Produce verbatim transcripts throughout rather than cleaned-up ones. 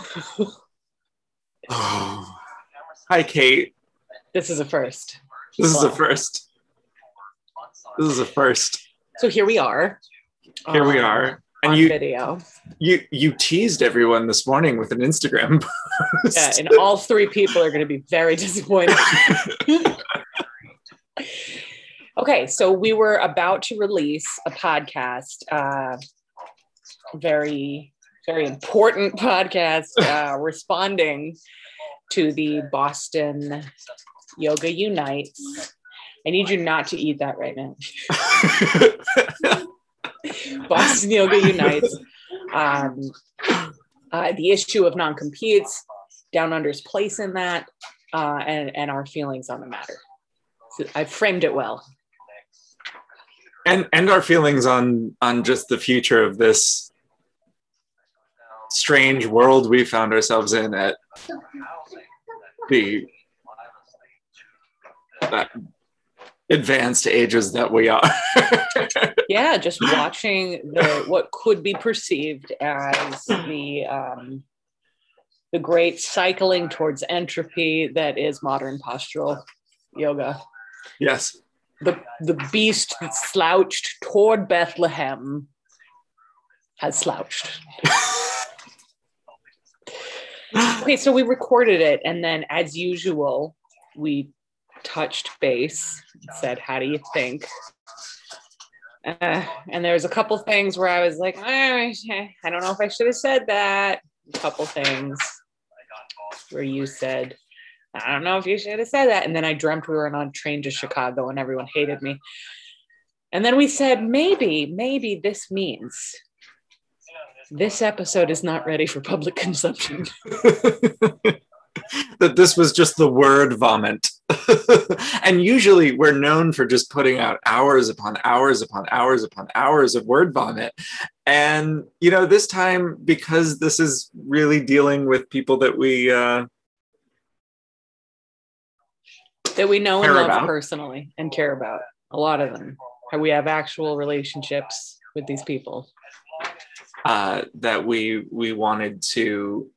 Oh. Hi, Kate. This is a first. This Hello. is a first. This is a first. So here we are. Here we um, are. And on you, video. you you teased everyone this morning with an Instagram post. Yeah, and all three people are going to be very disappointed. Okay, so we were about to release a podcast, uh, very, very important podcast, uh, responding to the Boston Yoga Unites. I need you not to eat that right now. Boston Yoga Unites. Um, uh, the issue of non-competes, Down Under's place in that, uh, and, and our feelings on the matter. So I framed it well. and and our feelings on on just the future of this strange world we found ourselves in at the uh, advanced ages that we are. Yeah, just watching the what could be perceived as the um, the great cycling towards entropy that is modern postural yoga. Yes. The the beast that slouched toward Bethlehem has slouched. Okay, so we recorded it, and then as usual, we touched base, said, how do you think? Uh, and there's a couple things where I was like, oh, I don't know if I should have said that. A couple things where you said, I don't know if you should have said that. And then I dreamt we were on a train to Chicago and everyone hated me. And then we said, maybe, maybe this means this episode is not ready for public consumption. That this was just the word vomit. And usually we're known for just putting out hours upon hours upon hours upon hours of word vomit. And, you know, this time, because this is really dealing with people that we uh, that we know and love about. personally and care about. A lot of them. We have actual relationships with these people. Uh, that we we wanted to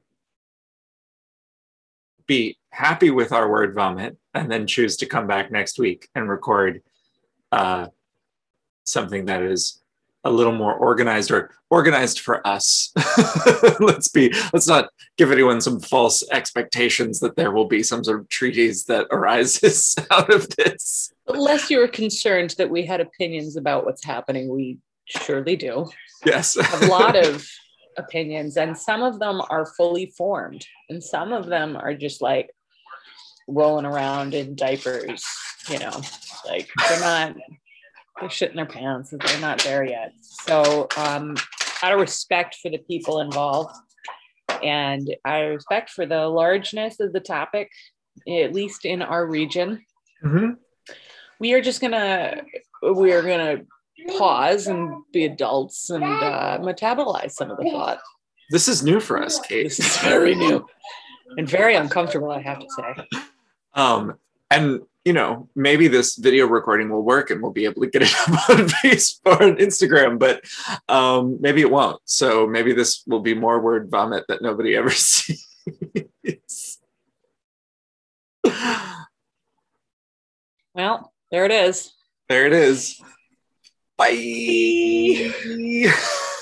be happy with our word vomit and then choose to come back next week and record uh, something that is a little more organized or organized for us. let's be let's not give anyone some false expectations that there will be some sort of treatise that arises out of this. Unless you're concerned that we had opinions about what's happening, we surely do. Yes. A lot of opinions, and some of them are fully formed, and some of them are just like rolling around in diapers, you know, like they're not, they're shitting their pants, they're not there yet. So um, out of respect for the people involved, and out of respect for the largeness of the topic, at least in our region, mm-hmm. we are just gonna, we are gonna pause and be adults and uh, metabolize some of the thought. This is new for us, Kate. This is very new and very uncomfortable, I have to say. Um, and, you know, maybe this video recording will work and we'll be able to get it up on Facebook or on Instagram, but um, maybe it won't. So maybe this will be more word vomit that nobody ever sees. Well, there it is. There it is. Bye.